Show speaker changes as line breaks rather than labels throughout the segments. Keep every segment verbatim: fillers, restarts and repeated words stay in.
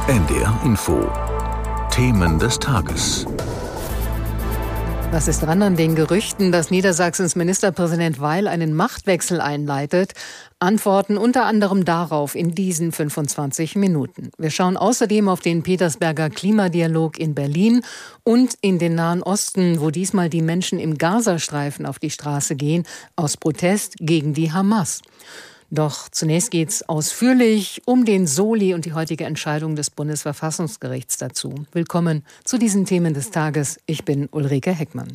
N D R Info. Themen des Tages.
Was ist dran an den Gerüchten, dass Niedersachsens Ministerpräsident Weil einen Machtwechsel einleitet? Antworten unter anderem darauf in diesen fünfundzwanzig Minuten. Wir schauen außerdem auf den Petersberger Klimadialog in Berlin und in den Nahen Osten, wo diesmal die Menschen im Gazastreifen auf die Straße gehen, aus Protest gegen die Hamas. Doch zunächst geht's ausführlich um den Soli und die heutige Entscheidung des Bundesverfassungsgerichts dazu. Willkommen zu diesen Themen des Tages. Ich bin Ulrike Heckmann.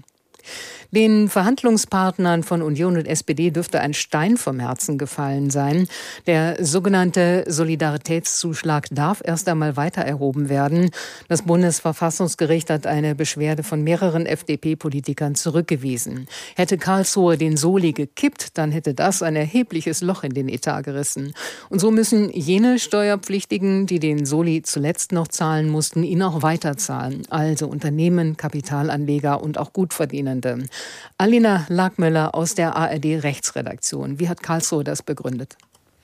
Den Verhandlungspartnern von Union und S P D dürfte ein Stein vom Herzen gefallen sein. Der sogenannte Solidaritätszuschlag darf erst einmal weiter erhoben werden. Das Bundesverfassungsgericht hat eine Beschwerde von mehreren F D P-Politikern zurückgewiesen. Hätte Karlsruhe den Soli gekippt, dann hätte das ein erhebliches Loch in den Etat gerissen. Und so müssen jene Steuerpflichtigen, die den Soli zuletzt noch zahlen mussten, ihn auch weiterzahlen. Also Unternehmen, Kapitalanleger und auch Gutverdienende. Alina Lackmüller aus der A R D-Rechtsredaktion. Wie hat Karlsruhe das begründet?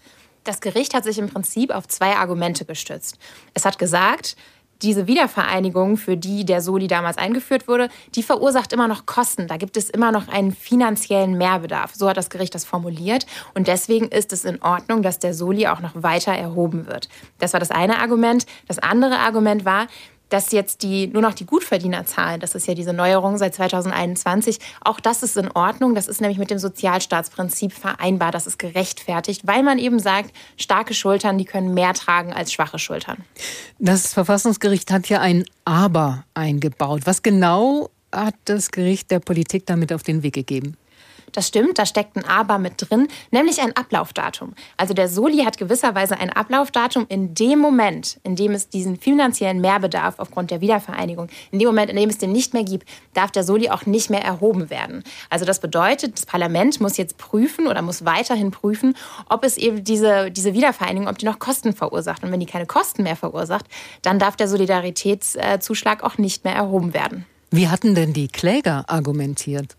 Das Gericht hat sich im Prinzip auf zwei Argumente gestützt. Es hat gesagt, diese Wiedervereinigung, für die der Soli damals eingeführt wurde, die verursacht immer noch Kosten. Da gibt es immer noch einen finanziellen Mehrbedarf. So hat das Gericht das formuliert. Und deswegen ist es in Ordnung, dass der Soli auch noch weiter erhoben wird. Das war das eine Argument. Das andere Argument war, dass jetzt die nur noch die Gutverdiener zahlen. Das ist ja diese Neuerung seit zweitausendeinundzwanzig. Auch das ist in Ordnung. Das ist nämlich mit dem Sozialstaatsprinzip vereinbar. Das ist gerechtfertigt, weil man eben sagt, starke Schultern, die können mehr tragen als schwache Schultern.
Das Verfassungsgericht hat ja ein Aber eingebaut. Was genau hat das Gericht der Politik damit auf den Weg gegeben?
Das stimmt, da steckt ein Aber mit drin, nämlich ein Ablaufdatum. Also der Soli hat gewisserweise ein Ablaufdatum in dem Moment, in dem es diesen finanziellen Mehrbedarf aufgrund der Wiedervereinigung, in dem Moment, in dem es den nicht mehr gibt, darf der Soli auch nicht mehr erhoben werden. Also das bedeutet, das Parlament muss jetzt prüfen oder muss weiterhin prüfen, ob es eben diese, diese Wiedervereinigung, ob die noch Kosten verursacht. Und wenn die keine Kosten mehr verursacht, dann darf der Solidaritätszuschlag auch nicht mehr erhoben werden.
Wie hatten denn die Kläger argumentiert?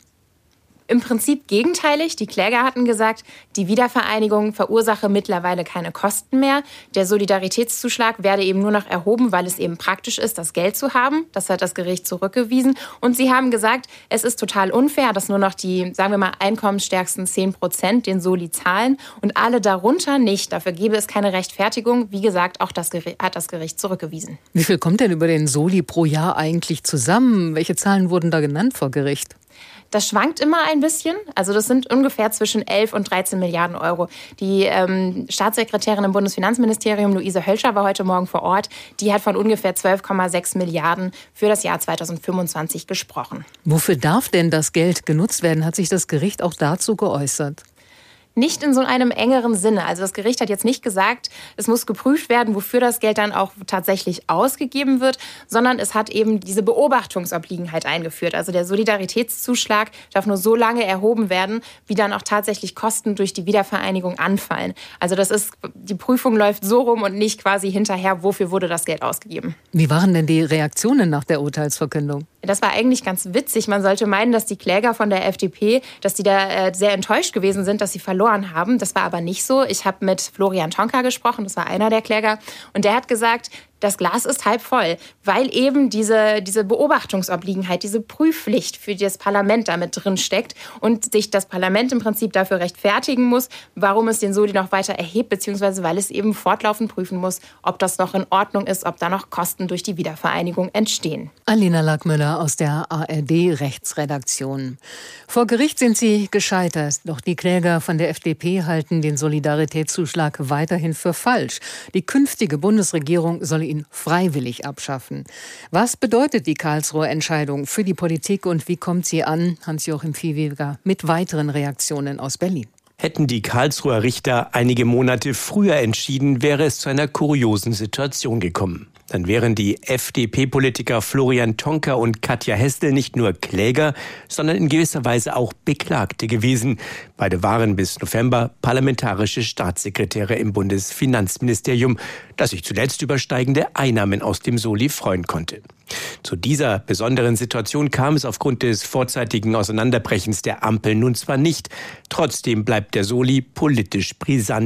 Im Prinzip gegenteilig. Die Kläger hatten gesagt, die Wiedervereinigung verursache mittlerweile keine Kosten mehr. Der Solidaritätszuschlag werde eben nur noch erhoben, weil es eben praktisch ist, das Geld zu haben. Das hat das Gericht zurückgewiesen. Und sie haben gesagt, es ist total unfair, dass nur noch die, sagen wir mal, einkommensstärksten zehn Prozent den Soli zahlen und alle darunter nicht. Dafür gäbe es keine Rechtfertigung. Wie gesagt, auch das Gericht, hat das Gericht zurückgewiesen.
Wie viel kommt denn über den Soli pro Jahr eigentlich zusammen? Welche Zahlen wurden da genannt vor Gericht?
Das schwankt immer ein bisschen. Also das sind ungefähr zwischen elf und dreizehn Milliarden Euro. Die ähm, Staatssekretärin im Bundesfinanzministerium, Luise Hölscher, war heute Morgen vor Ort. Die hat von ungefähr zwölf Komma sechs Milliarden für das Jahr zweitausendfünfundzwanzig gesprochen.
Wofür darf denn das Geld genutzt werden? Hat sich das Gericht auch dazu geäußert?
Nicht in so einem engeren Sinne. Also das Gericht hat jetzt nicht gesagt, es muss geprüft werden, wofür das Geld dann auch tatsächlich ausgegeben wird, sondern es hat eben diese Beobachtungsobliegenheit eingeführt. Also der Solidaritätszuschlag darf nur so lange erhoben werden, wie dann auch tatsächlich Kosten durch die Wiedervereinigung anfallen. Also das ist, die Prüfung läuft so rum und nicht quasi hinterher, wofür wurde das Geld ausgegeben.
Wie waren denn die Reaktionen nach der Urteilsverkündung?
Das war eigentlich ganz witzig. Man sollte meinen, dass die Kläger von der F D P, dass die da äh, sehr enttäuscht gewesen sind, dass sie verloren haben. Das war aber nicht so. Ich habe mit Florian Tonka gesprochen, das war einer der Kläger, und der hat gesagt, das Glas ist halb voll, weil eben diese, diese Beobachtungsobliegenheit, diese Prüfpflicht für das Parlament damit drin steckt und sich das Parlament im Prinzip dafür rechtfertigen muss, warum es den Soli noch weiter erhebt, beziehungsweise weil es eben fortlaufend prüfen muss, ob das noch in Ordnung ist, ob da noch Kosten durch die Wiedervereinigung entstehen.
Alina Lackmüller aus der A R D-Rechtsredaktion. Vor Gericht sind sie gescheitert, doch die Kläger von der F D P halten den Solidaritätszuschlag weiterhin für falsch. Die künftige Bundesregierung soll ihn freiwillig abschaffen. Was bedeutet die Karlsruher Entscheidung für die Politik und wie kommt sie an? Hans-Joachim Viehweger mit weiteren Reaktionen aus Berlin.
Hätten die Karlsruher Richter einige Monate früher entschieden, wäre es zu einer kuriosen Situation gekommen. Dann wären die F D P-Politiker Florian Tonka und Katja Hessel nicht nur Kläger, sondern in gewisser Weise auch Beklagte gewesen. Beide waren bis November parlamentarische Staatssekretäre im Bundesfinanzministerium, das sich zuletzt über steigende Einnahmen aus dem Soli freuen konnte. Zu dieser besonderen Situation kam es aufgrund des vorzeitigen Auseinanderbrechens der Ampel nun zwar nicht. Trotzdem bleibt der Soli politisch brisant.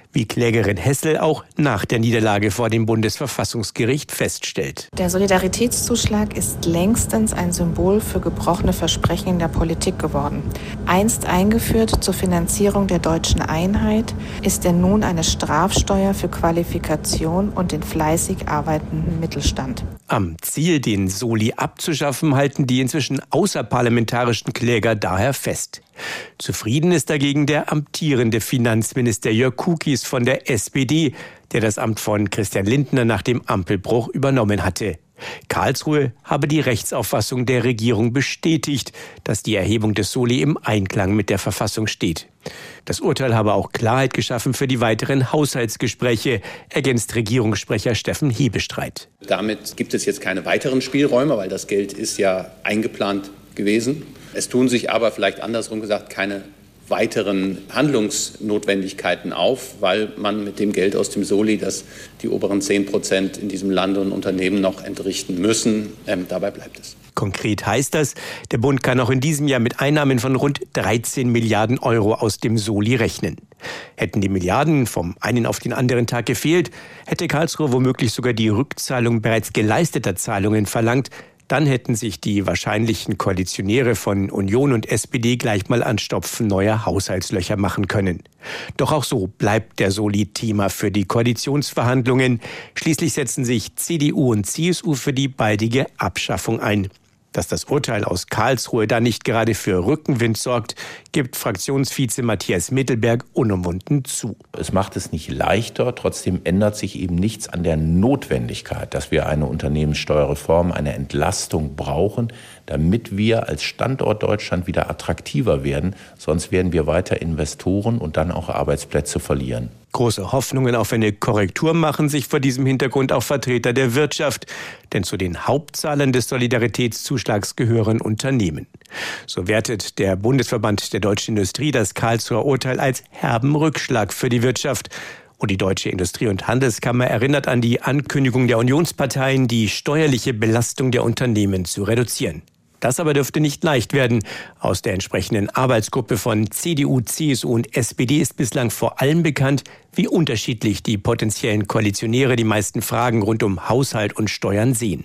wie Klägerin Hessel auch nach der Niederlage vor dem Bundesverfassungsgericht feststellt.
Der Solidaritätszuschlag ist längstens ein Symbol für gebrochene Versprechen in der Politik geworden. Einst eingeführt zur Finanzierung der deutschen Einheit, ist er nun eine Strafsteuer für Qualifikation und den fleißig arbeitenden Mittelstand.
Am Ziel, den Soli abzuschaffen, halten die inzwischen außerparlamentarischen Kläger daher fest. Zufrieden ist dagegen der amtierende Finanzminister Jörg Kukis von der S P D, der das Amt von Christian Lindner nach dem Ampelbruch übernommen hatte. Karlsruhe habe die Rechtsauffassung der Regierung bestätigt, dass die Erhebung des Soli im Einklang mit der Verfassung steht. Das Urteil habe auch Klarheit geschaffen für die weiteren Haushaltsgespräche, ergänzt Regierungssprecher Steffen Hebestreit.
Damit gibt es jetzt keine weiteren Spielräume, weil das Geld ist ja eingeplant gewesen. Es tun sich aber vielleicht andersrum gesagt keine weiteren Handlungsnotwendigkeiten auf, weil man mit dem Geld aus dem Soli, das die oberen zehn Prozent in diesem Land und Unternehmen noch entrichten müssen, ähm, dabei bleibt es.
Konkret heißt das, der Bund kann auch in diesem Jahr mit Einnahmen von rund dreizehn Milliarden Euro aus dem Soli rechnen. Hätten die Milliarden vom einen auf den anderen Tag gefehlt, hätte Karlsruhe womöglich sogar die Rückzahlung bereits geleisteter Zahlungen verlangt. Dann hätten sich die wahrscheinlichen Koalitionäre von Union und S P D gleich mal an Stopfen neuer Haushaltslöcher machen können. Doch auch so bleibt der Soli Thema für die Koalitionsverhandlungen. Schließlich setzen sich C D U und C S U für die baldige Abschaffung ein. Dass das Urteil aus Karlsruhe da nicht gerade für Rückenwind sorgt, gibt Fraktionsvize Matthias Mittelberg unumwunden zu.
Es macht es nicht leichter, trotzdem ändert sich eben nichts an der Notwendigkeit, dass wir eine Unternehmenssteuerreform, eine Entlastung brauchen, damit wir als Standort Deutschland wieder attraktiver werden. Sonst werden wir weiter Investoren und dann auch Arbeitsplätze verlieren.
Große Hoffnungen auf eine Korrektur machen sich vor diesem Hintergrund auch Vertreter der Wirtschaft. Denn zu den Hauptzahlern des Solidaritätszuschlags gehören Unternehmen. So wertet der Bundesverband der Deutschen Industrie das Karlsruher Urteil als herben Rückschlag für die Wirtschaft. Und die Deutsche Industrie- und Handelskammer erinnert an die Ankündigung der Unionsparteien, die steuerliche Belastung der Unternehmen zu reduzieren. Das aber dürfte nicht leicht werden. Aus der entsprechenden Arbeitsgruppe von C D U, C S U und S P D ist bislang vor allem bekannt, wie unterschiedlich die potenziellen Koalitionäre die meisten Fragen rund um Haushalt und Steuern sehen.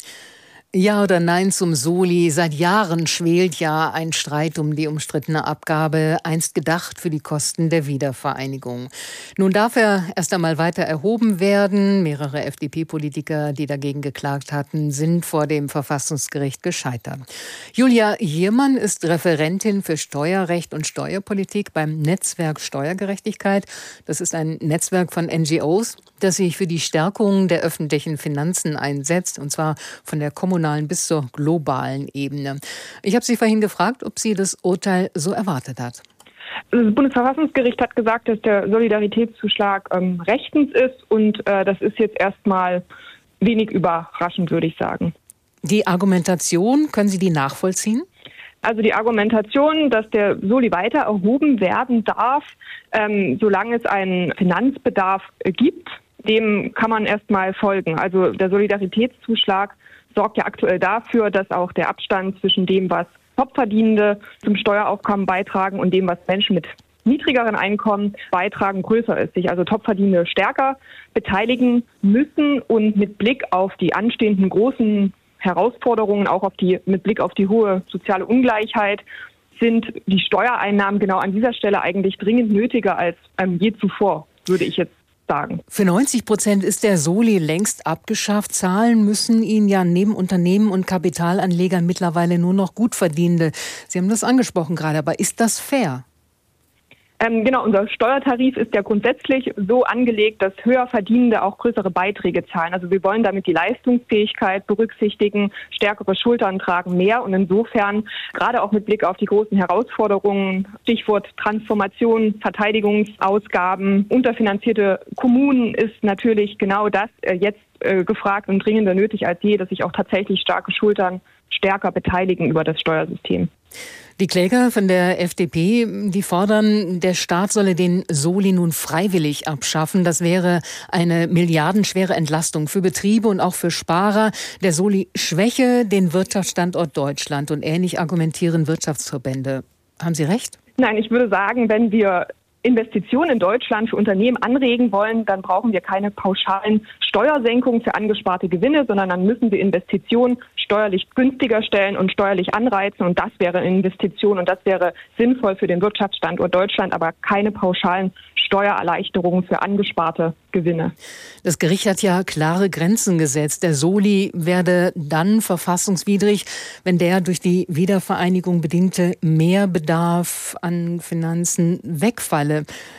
Ja oder nein zum Soli? Seit Jahren schwelt ja ein Streit um die umstrittene Abgabe, einst gedacht für die Kosten der Wiedervereinigung. Nun darf er erst einmal weiter erhoben werden. Mehrere F D P-Politiker, die dagegen geklagt hatten, sind vor dem Verfassungsgericht gescheitert. Julia Hiermann ist Referentin für Steuerrecht und Steuerpolitik beim Netzwerk Steuergerechtigkeit. Das ist ein Netzwerk von N G Os, das sich für die Stärkung der öffentlichen Finanzen einsetzt, und zwar von der kommunalen bis zur globalen Ebene. Ich habe Sie vorhin gefragt, ob sie das Urteil so erwartet hat.
Das Bundesverfassungsgericht hat gesagt, dass der Solidaritätszuschlag ähm, rechtens ist und äh, das ist jetzt erstmal wenig überraschend, würde ich sagen.
Die Argumentation, können Sie die nachvollziehen?
Also die Argumentation, dass der Soli weiter erhoben werden darf, ähm, solange es einen Finanzbedarf äh, gibt, dem kann man erstmal folgen. Also der Solidaritätszuschlag sorgt ja aktuell dafür, dass auch der Abstand zwischen dem, was Topverdienende zum Steueraufkommen beitragen und dem, was Menschen mit niedrigeren Einkommen beitragen, größer ist. Sich also Topverdienende stärker beteiligen müssen und mit Blick auf die anstehenden großen Herausforderungen, auch auf die, mit Blick auf die hohe soziale Ungleichheit, sind die Steuereinnahmen genau an dieser Stelle eigentlich dringend nötiger als ähm, je zuvor, würde ich jetzt sagen.
Für neunzig Prozent ist der Soli längst abgeschafft. Zahlen müssen ihn ja neben Unternehmen und Kapitalanlegern mittlerweile nur noch Gutverdienende. Sie haben das angesprochen gerade, aber ist das fair?
Ähm, genau, unser Steuertarif ist ja grundsätzlich so angelegt, dass Höherverdienende auch größere Beiträge zahlen. Also wir wollen damit die Leistungsfähigkeit berücksichtigen, stärkere Schultern tragen mehr und insofern, gerade auch mit Blick auf die großen Herausforderungen, Stichwort Transformation, Verteidigungsausgaben, unterfinanzierte Kommunen, ist natürlich genau das äh, jetzt äh, gefragt und dringender nötig als je, dass sich auch tatsächlich starke Schultern stärker beteiligen über das Steuersystem.
Die Kläger von der F D P, die fordern, der Staat solle den Soli nun freiwillig abschaffen. Das wäre eine milliardenschwere Entlastung für Betriebe und auch für Sparer. Der Soli schwäche den Wirtschaftsstandort Deutschland und ähnlich argumentieren Wirtschaftsverbände. Haben Sie recht?
Nein, ich würde sagen, wenn wir Investitionen in Deutschland für Unternehmen anregen wollen, dann brauchen wir keine pauschalen Steuersenkungen für angesparte Gewinne, sondern dann müssen wir Investitionen steuerlich günstiger stellen und steuerlich anreizen. Und das wäre eine Investition und das wäre sinnvoll für den Wirtschaftsstandort Deutschland, aber keine pauschalen Steuererleichterungen für angesparte Gewinne.
Das Gericht hat ja klare Grenzen gesetzt. Der Soli werde dann verfassungswidrig, wenn der durch die Wiedervereinigung bedingte Mehrbedarf an Finanzen wegfalle.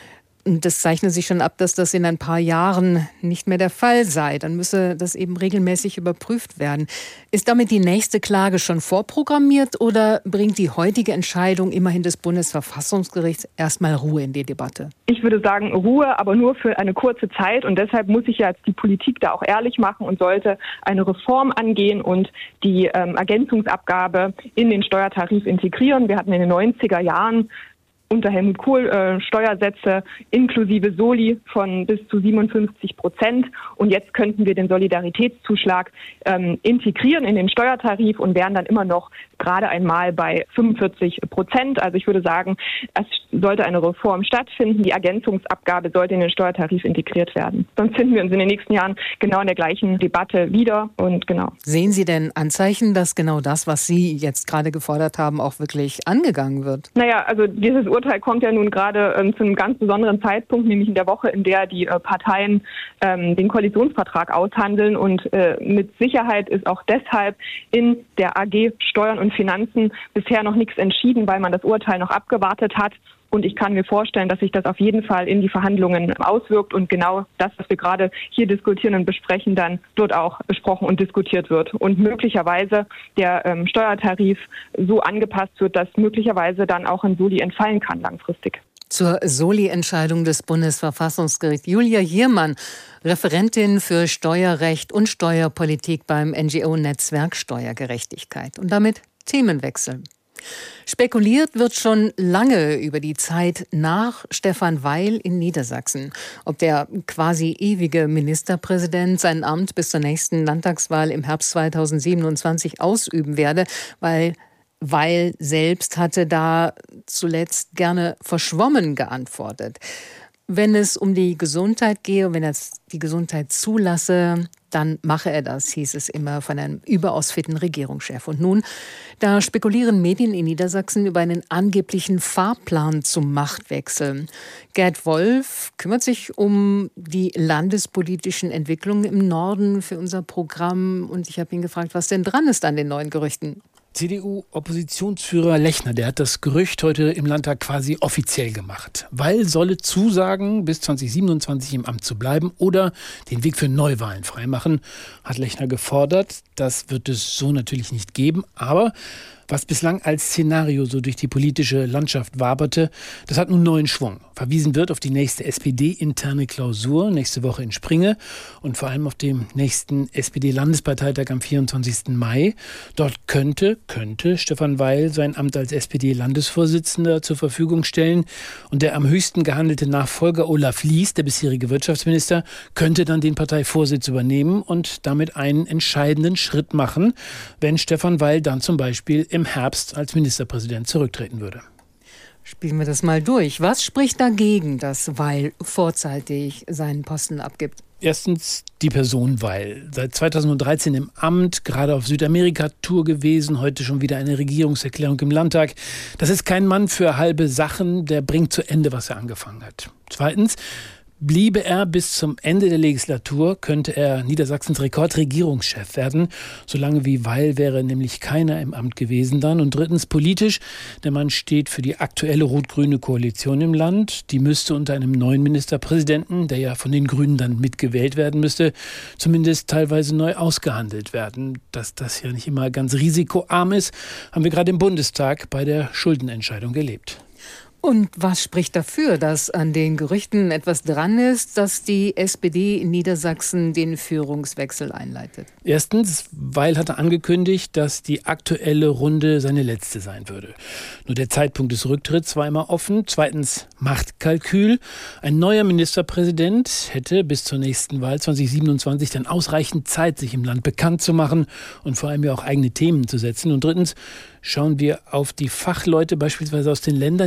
Und das zeichnet sich schon ab, dass das in ein paar Jahren nicht mehr der Fall sei. Dann müsse das eben regelmäßig überprüft werden. Ist damit die nächste Klage schon vorprogrammiert oder bringt die heutige Entscheidung immerhin des Bundesverfassungsgerichts erstmal Ruhe in die Debatte?
Ich würde sagen Ruhe, aber nur für eine kurze Zeit. Und deshalb muss sich ja jetzt die Politik da auch ehrlich machen und sollte eine Reform angehen und die ähm, Ergänzungsabgabe in den Steuertarif integrieren. Wir hatten in den neunziger Jahren unter Helmut Kohl äh, Steuersätze inklusive Soli von bis zu siebenundfünfzig Prozent. Und jetzt könnten wir den Solidaritätszuschlag ähm, integrieren in den Steuertarif und wären dann immer noch gerade einmal bei fünfundvierzig Prozent. Also ich würde sagen, es sollte eine Reform stattfinden. Die Ergänzungsabgabe sollte in den Steuertarif integriert werden. Sonst finden wir uns in den nächsten Jahren genau in der gleichen Debatte wieder. Und genau.
Sehen Sie denn Anzeichen, dass genau das, was Sie jetzt gerade gefordert haben, auch wirklich angegangen wird?
Naja, also dieses Urteil kommt ja nun gerade ähm, zu einem ganz besonderen Zeitpunkt, nämlich in der Woche, in der die äh, Parteien ähm, den Koalitionsvertrag aushandeln. Und äh, mit Sicherheit ist auch deshalb in der A G Steuern und Finanzen bisher noch nichts entschieden, weil man das Urteil noch abgewartet hat. Und ich kann mir vorstellen, dass sich das auf jeden Fall in die Verhandlungen auswirkt und genau das, was wir gerade hier diskutieren und besprechen, dann dort auch besprochen und diskutiert wird. Und möglicherweise der ähm, Steuertarif so angepasst wird, dass möglicherweise dann auch ein Soli entfallen kann langfristig.
Zur Soli-Entscheidung des Bundesverfassungsgerichts. Julia Hiermann, Referentin für Steuerrecht und Steuerpolitik beim N G O-Netzwerk Steuergerechtigkeit. Und damit Themenwechsel. Spekuliert wird schon lange über die Zeit nach Stefan Weil in Niedersachsen. Ob der quasi ewige Ministerpräsident sein Amt bis zur nächsten Landtagswahl im Herbst zweitausendsiebenundzwanzig ausüben werde, weil Weil selbst hatte da zuletzt gerne verschwommen geantwortet. Wenn es um die Gesundheit gehe und wenn er die Gesundheit zulasse, dann mache er das, hieß es immer von einem überaus fitten Regierungschef. Und nun, da spekulieren Medien in Niedersachsen über einen angeblichen Fahrplan zum Machtwechsel. Gerd Wolf kümmert sich um die landespolitischen Entwicklungen im Norden für unser Programm. Und ich habe ihn gefragt, was denn dran ist an den neuen Gerüchten.
C D U-Oppositionsführer Lechner, der hat das Gerücht heute im Landtag quasi offiziell gemacht. Weil solle zusagen, bis zweitausendsiebenundzwanzig im Amt zu bleiben oder den Weg für Neuwahlen freimachen, hat Lechner gefordert. Das wird es so natürlich nicht geben, aber was bislang als Szenario so durch die politische Landschaft waberte, das hat nun neuen Schwung. Verwiesen wird auf die nächste S P D-interne Klausur nächste Woche in Springe und vor allem auf dem nächsten S P D-Landesparteitag am vierundzwanzigsten Mai. Dort könnte, könnte Stefan Weil sein Amt als S P D-Landesvorsitzender zur Verfügung stellen und der am höchsten gehandelte Nachfolger Olaf Lies, der bisherige Wirtschaftsminister, könnte dann den Parteivorsitz übernehmen und damit einen entscheidenden Schritt machen, wenn Stefan Weil dann zum Beispiel im Herbst als Ministerpräsident zurücktreten würde.
Spielen wir das mal durch. Was spricht dagegen, dass Weil vorzeitig seinen Posten abgibt?
Erstens die Person Weil. Seit zweitausenddreizehn im Amt, gerade auf Südamerika-Tour gewesen, heute schon wieder eine Regierungserklärung im Landtag. Das ist kein Mann für halbe Sachen, der bringt zu Ende, was er angefangen hat. Zweitens, bliebe er bis zum Ende der Legislatur, könnte er Niedersachsens Rekordregierungschef werden. Solange wie Weil wäre nämlich keiner im Amt gewesen dann. Und drittens politisch, der Mann steht für die aktuelle rot-grüne Koalition im Land. Die müsste unter einem neuen Ministerpräsidenten, der ja von den Grünen dann mitgewählt werden müsste, zumindest teilweise neu ausgehandelt werden. Dass das ja nicht immer ganz risikoarm ist, haben wir gerade im Bundestag bei der Schuldenentscheidung erlebt.
Und was spricht dafür, dass an den Gerüchten etwas dran ist, dass die S P D in Niedersachsen den Führungswechsel einleitet?
Erstens, Weil hatte angekündigt, dass die aktuelle Runde seine letzte sein würde. Nur der Zeitpunkt des Rücktritts war immer offen. Zweitens, Machtkalkül. Ein neuer Ministerpräsident hätte bis zur nächsten Wahl zweitausendsiebenundzwanzig dann ausreichend Zeit, sich im Land bekannt zu machen und vor allem ja auch eigene Themen zu setzen. Und drittens, schauen wir auf die Fachleute beispielsweise aus den Ländern, die im Moment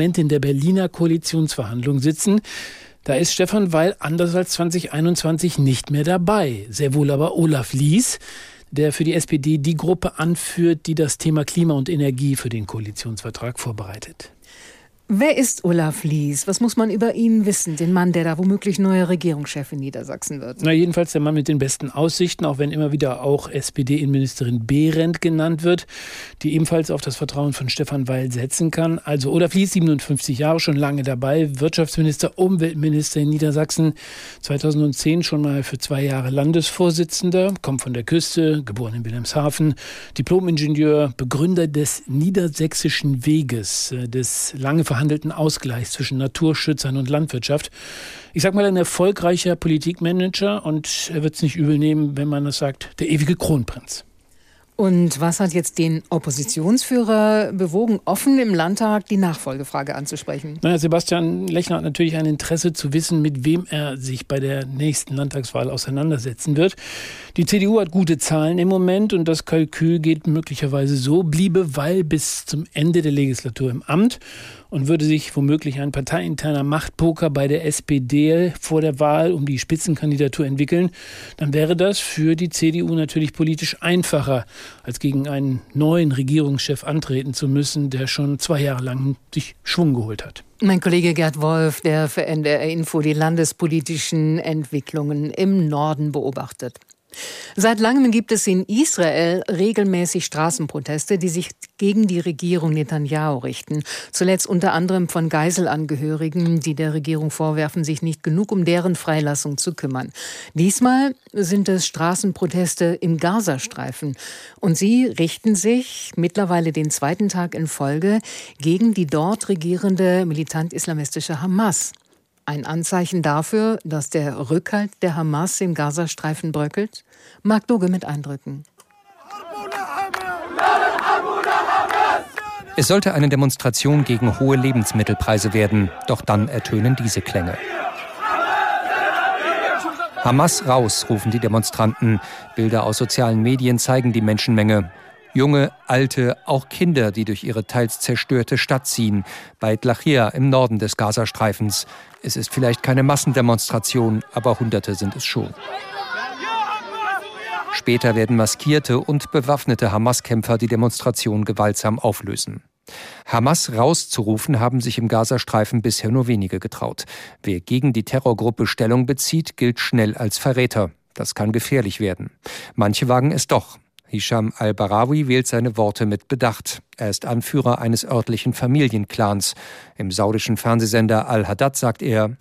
Moment in der Berliner Koalitionsverhandlung sitzen. Da ist Stefan Weil anders als zwanzig einundzwanzig nicht mehr dabei. Sehr wohl aber Olaf Lies, der für die S P D die Gruppe anführt, die das Thema Klima und Energie für den Koalitionsvertrag vorbereitet.
Wer ist Olaf Lies? Was muss man über ihn wissen? Den Mann, der da womöglich neuer Regierungschef in Niedersachsen wird.
Na, jedenfalls der Mann mit den besten Aussichten, auch wenn immer wieder auch S P D-Innenministerin Behrendt genannt wird, die ebenfalls auf das Vertrauen von Stefan Weil setzen kann. Also Olaf Lies, siebenundfünfzig Jahre, schon lange dabei, Wirtschaftsminister, Umweltminister in Niedersachsen, zweitausendzehn schon mal für zwei Jahre Landesvorsitzender, kommt von der Küste, geboren in Wilhelmshaven, Diplom-Ingenieur, Begründer des Niedersächsischen Weges, des lange verhandelten Ausgleichs zwischen Naturschützern und Landwirtschaft. Ich sag mal, ein erfolgreicher Politikmanager, und er wird es nicht übel nehmen, wenn man das sagt, der ewige Kronprinz.
Und was hat jetzt den Oppositionsführer bewogen, offen im Landtag die Nachfolgefrage anzusprechen?
Naja, Sebastian Lechner hat natürlich ein Interesse zu wissen, mit wem er sich bei der nächsten Landtagswahl auseinandersetzen wird. Die C D U hat gute Zahlen im Moment und das Kalkül geht möglicherweise so: bliebe Weil bis zum Ende der Legislatur im Amt und würde sich womöglich ein parteiinterner Machtpoker bei der S P D vor der Wahl um die Spitzenkandidatur entwickeln, dann wäre das für die C D U natürlich politisch einfacher, als gegen einen neuen Regierungschef antreten zu müssen, der schon zwei Jahre lang sich Schwung geholt hat.
Mein Kollege Gerd Wolf, der für N D R Info die landespolitischen Entwicklungen im Norden beobachtet. Seit langem gibt es in Israel regelmäßig Straßenproteste, die sich gegen die Regierung Netanyahu richten. Zuletzt unter anderem von Geiselangehörigen, die der Regierung vorwerfen, sich nicht genug um deren Freilassung zu kümmern. Diesmal sind es Straßenproteste im Gazastreifen. Und sie richten sich mittlerweile den zweiten Tag in Folge gegen die dort regierende militant-islamistische Hamas. Ein Anzeichen dafür, dass der Rückhalt der Hamas im Gazastreifen bröckelt? Marc Doge mit Eindrücken.
Es sollte eine Demonstration gegen hohe Lebensmittelpreise werden, doch dann ertönen diese Klänge. Hamas raus, rufen die Demonstranten. Bilder aus sozialen Medien zeigen die Menschenmenge. Junge, Alte, auch Kinder, die durch ihre teils zerstörte Stadt ziehen. Beit Lahia im Norden des Gazastreifens. Es ist vielleicht keine Massendemonstration, aber Hunderte sind es schon. Später werden maskierte und bewaffnete Hamas-Kämpfer die Demonstration gewaltsam auflösen. Hamas rauszurufen haben sich im Gazastreifen bisher nur wenige getraut. Wer gegen die Terrorgruppe Stellung bezieht, gilt schnell als Verräter. Das kann gefährlich werden. Manche wagen es doch. Hisham al-Barawi wählt seine Worte mit Bedacht. Er ist Anführer eines örtlichen Familienclans. Im saudischen Fernsehsender Al-Haddad sagt er: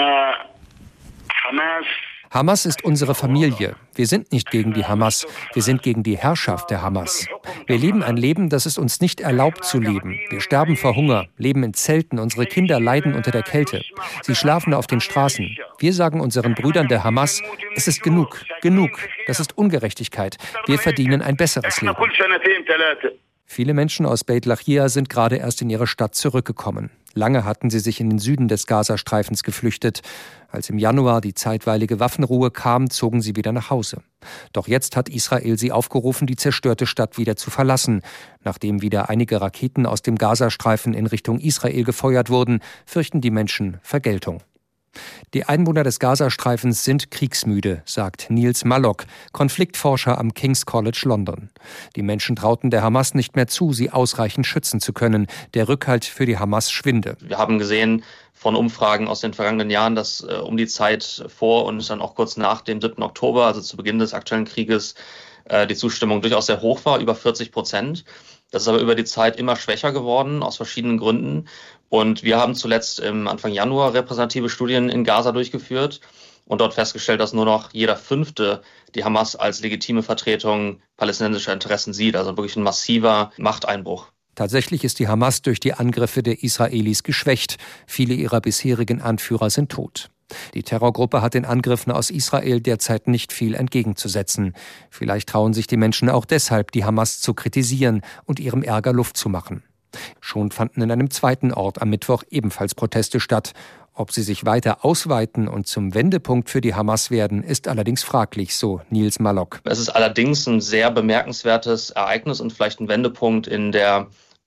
Hamas ist unsere Familie. Wir sind nicht gegen die Hamas. Wir sind gegen die Herrschaft der Hamas. Wir leben ein Leben, das es uns nicht erlaubt zu leben. Wir sterben vor Hunger, leben in Zelten. Unsere Kinder leiden unter der Kälte. Sie schlafen auf den Straßen. Wir sagen unseren Brüdern der Hamas: Es ist genug, genug. Das ist Ungerechtigkeit. Wir verdienen ein besseres Leben. Viele Menschen aus Beit Lahia sind gerade erst in ihre Stadt zurückgekommen. Lange hatten sie sich in den Süden des Gazastreifens geflüchtet. Als im Januar die zeitweilige Waffenruhe kam, zogen sie wieder nach Hause. Doch jetzt hat Israel sie aufgerufen, die zerstörte Stadt wieder zu verlassen. Nachdem wieder einige Raketen aus dem Gazastreifen in Richtung Israel gefeuert wurden, fürchten die Menschen Vergeltung. Die Einwohner des Gazastreifens sind kriegsmüde, sagt Niels Mallock, Konfliktforscher am King's College London. Die Menschen trauten der Hamas nicht mehr zu, sie ausreichend schützen zu können. Der Rückhalt für die Hamas schwinde.
Wir haben gesehen von Umfragen aus den vergangenen Jahren, dass äh, um die Zeit vor und dann auch kurz nach dem siebten Oktober, also zu Beginn des aktuellen Krieges, äh, die Zustimmung durchaus sehr hoch war, über vierzig Prozent. Das ist aber über die Zeit immer schwächer geworden, aus verschiedenen Gründen. Und wir haben zuletzt im Anfang Januar repräsentative Studien in Gaza durchgeführt und dort festgestellt, dass nur noch jeder Fünfte die Hamas als legitime Vertretung palästinensischer Interessen sieht. Also wirklich ein massiver Machteinbruch.
Tatsächlich ist die Hamas durch die Angriffe der Israelis geschwächt. Viele ihrer bisherigen Anführer sind tot. Die Terrorgruppe hat den Angriffen aus Israel derzeit nicht viel entgegenzusetzen. Vielleicht trauen sich die Menschen auch deshalb, die Hamas zu kritisieren und ihrem Ärger Luft zu machen. Schon fanden in einem zweiten Ort am Mittwoch ebenfalls Proteste statt. Ob sie sich weiter ausweiten und zum Wendepunkt für die Hamas werden, ist allerdings fraglich, so Niels Mallock.
Es ist allerdings ein sehr bemerkenswertes Ereignis und vielleicht ein Wendepunkt in der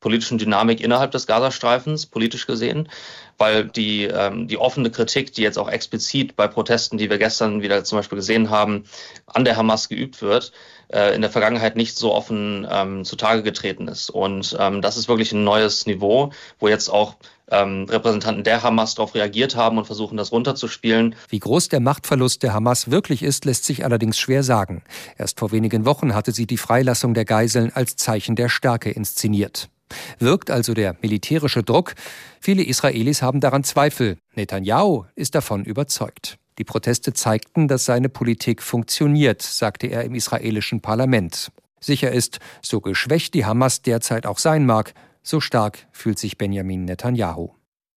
politischen Dynamik innerhalb des Gazastreifens, politisch gesehen, weil die, ähm, die offene Kritik, die jetzt auch explizit bei Protesten, die wir gestern wieder zum Beispiel gesehen haben, an der Hamas geübt wird, äh, in der Vergangenheit nicht so offen ähm, zutage getreten ist. Und ähm, das ist wirklich ein neues Niveau, wo jetzt auch ähm, Repräsentanten der Hamas darauf reagiert haben und versuchen, das runterzuspielen.
Wie groß der Machtverlust der Hamas wirklich ist, lässt sich allerdings schwer sagen. Erst vor wenigen Wochen hatte sie die Freilassung der Geiseln als Zeichen der Stärke inszeniert. Wirkt also der militärische Druck? Viele Israelis haben daran Zweifel. Netanyahu ist davon überzeugt. Die Proteste zeigten, dass seine Politik funktioniert, sagte er im israelischen Parlament. Sicher ist, so geschwächt die Hamas derzeit auch sein mag, so stark fühlt sich Benjamin Netanyahu.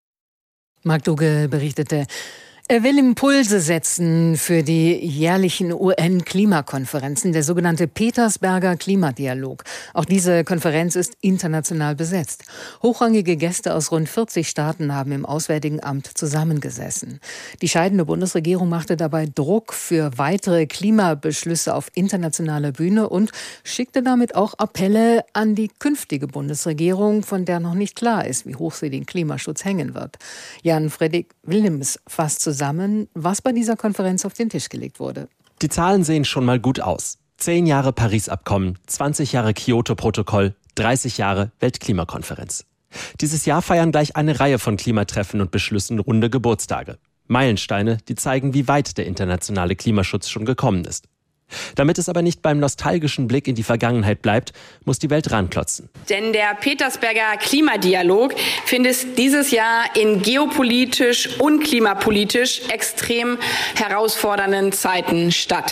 Marc Dugge berichtete. Er will Impulse setzen für die jährlichen U N-Klimakonferenzen, der sogenannte Petersberger Klimadialog. Auch diese Konferenz ist international besetzt. Hochrangige Gäste aus rund vierzig Staaten haben im Auswärtigen Amt zusammengesessen. Die scheidende Bundesregierung machte dabei Druck für weitere Klimabeschlüsse auf internationaler Bühne und schickte damit auch Appelle an die künftige Bundesregierung, von der noch nicht klar ist, wie hoch sie den Klimaschutz hängen wird. Jan Fredrik Wilhelms fasst zusammen, Zusammen, was bei dieser Konferenz auf den Tisch gelegt wurde.
Die Zahlen sehen schon mal gut aus. Zehn Jahre Paris-Abkommen, zwanzig Jahre Kyoto-Protokoll, dreißig Jahre Weltklimakonferenz. Dieses Jahr feiern gleich eine Reihe von Klimatreffen und Beschlüssen runde Geburtstage. Meilensteine, die zeigen, wie weit der internationale Klimaschutz schon gekommen ist. Damit es aber nicht beim nostalgischen Blick in die Vergangenheit bleibt, muss die Welt ranklotzen.
Denn der Petersberger Klimadialog findet dieses Jahr in geopolitisch und klimapolitisch extrem herausfordernden Zeiten statt.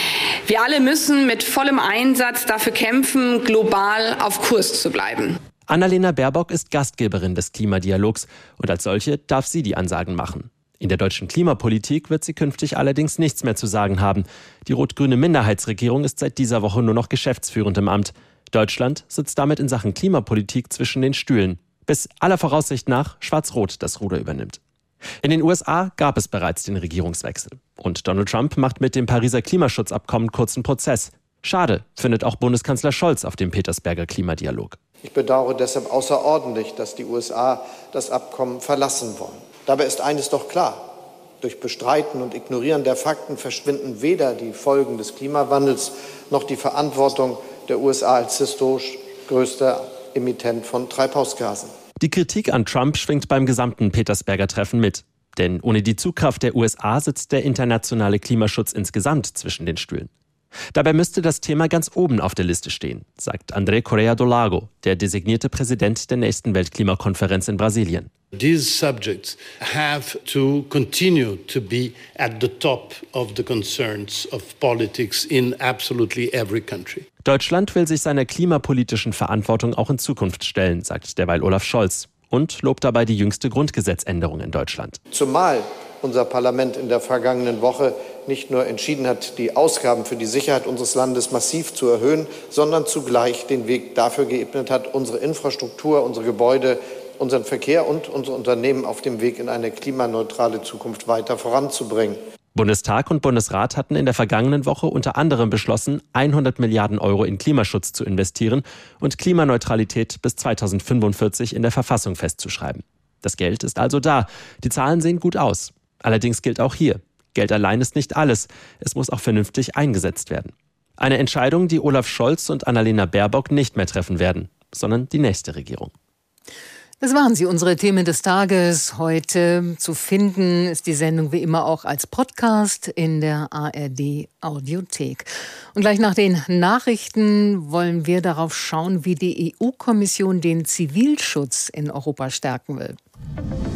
Wir alle müssen mit vollem Einsatz dafür kämpfen, global auf Kurs zu bleiben.
Annalena Baerbock ist Gastgeberin des Klimadialogs und als solche darf sie die Ansagen machen. In der deutschen Klimapolitik wird sie künftig allerdings nichts mehr zu sagen haben. Die rot-grüne Minderheitsregierung ist seit dieser Woche nur noch geschäftsführend im Amt. Deutschland sitzt damit in Sachen Klimapolitik zwischen den Stühlen, bis aller Voraussicht nach Schwarz-Rot das Ruder übernimmt. In den U S A gab es bereits den Regierungswechsel. Und Donald Trump macht mit dem Pariser Klimaschutzabkommen kurzen Prozess. Schade, findet auch Bundeskanzler Scholz auf dem Petersberger Klimadialog.
Ich bedauere deshalb außerordentlich, dass die U S A das Abkommen verlassen wollen. Dabei ist eines doch klar. Durch Bestreiten und Ignorieren der Fakten verschwinden weder die Folgen des Klimawandels noch die Verantwortung der U S A als historisch größter Emittent von Treibhausgasen.
Die Kritik an Trump schwingt beim gesamten Petersberger Treffen mit. Denn ohne die Zugkraft der U S A sitzt der internationale Klimaschutz insgesamt zwischen den Stühlen. Dabei müsste das Thema ganz oben auf der Liste stehen, sagt André Correa do Lago, der designierte Präsident der nächsten Weltklimakonferenz in Brasilien.
These subjects have to continue to be at the top of the concerns of politics in absolutely every country.
Deutschland will sich seiner klimapolitischen Verantwortung auch in Zukunft stellen, sagt derweil Olaf Scholz und lobt dabei die jüngste Grundgesetzänderung in Deutschland.
Zumal unser Parlament in der vergangenen Woche nicht nur entschieden hat, die Ausgaben für die Sicherheit unseres Landes massiv zu erhöhen, sondern zugleich den Weg dafür geebnet hat, unsere Infrastruktur, unsere Gebäude, unseren Verkehr und unsere Unternehmen auf dem Weg in eine klimaneutrale Zukunft weiter voranzubringen.
Bundestag und Bundesrat hatten in der vergangenen Woche unter anderem beschlossen, hundert Milliarden Euro in Klimaschutz zu investieren und Klimaneutralität bis zweitausendfünfundvierzig in der Verfassung festzuschreiben. Das Geld ist also da. Die Zahlen sehen gut aus. Allerdings gilt auch hier: Geld allein ist nicht alles. Es muss auch vernünftig eingesetzt werden. Eine Entscheidung, die Olaf Scholz und Annalena Baerbock nicht mehr treffen werden, sondern die nächste Regierung.
Das waren sie, unsere Themen des Tages. Heute zu finden ist die Sendung wie immer auch als Podcast in der A R D Audiothek. Und gleich nach den Nachrichten wollen wir darauf schauen, wie die E U-Kommission den Zivilschutz in Europa stärken will.